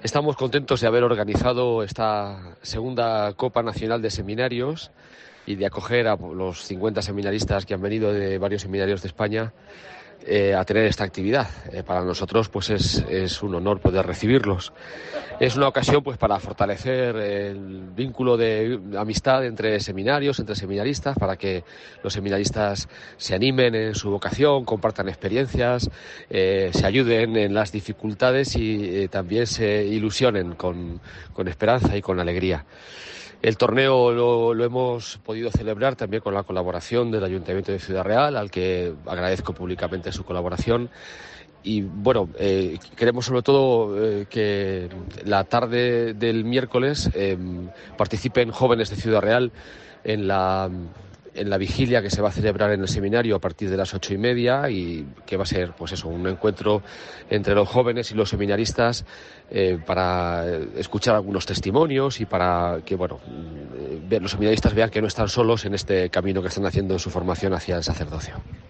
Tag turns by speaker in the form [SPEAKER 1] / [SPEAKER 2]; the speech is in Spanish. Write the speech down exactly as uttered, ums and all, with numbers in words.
[SPEAKER 1] Estamos contentos de haber organizado esta segunda Copa Nacional de Seminarios y de acoger a los cincuenta seminaristas que han venido de varios seminarios de España eh, a tener esta actividad. Eh, para nosotros pues es, es un honor poder recibirlos. Es una ocasión pues para fortalecer el vínculo de amistad entre seminarios, entre seminaristas, para que los seminaristas se animen en su vocación, compartan experiencias, eh, se ayuden en las dificultades y eh, también se ilusionen con, con esperanza y con alegría. El torneo lo, lo hemos podido celebrar también con la colaboración del Ayuntamiento de Ciudad Real, al que agradezco públicamente su colaboración. Y bueno, eh, queremos sobre todo eh, que la tarde del miércoles eh, participen jóvenes de Ciudad Real en la, en la vigilia que se va a celebrar en el seminario a partir de las ocho y media y que va a ser pues eso, un encuentro entre los jóvenes y los seminaristas eh, para escuchar algunos testimonios y para que bueno eh, los seminaristas vean que no están solos en este camino que están haciendo en su formación hacia el sacerdocio.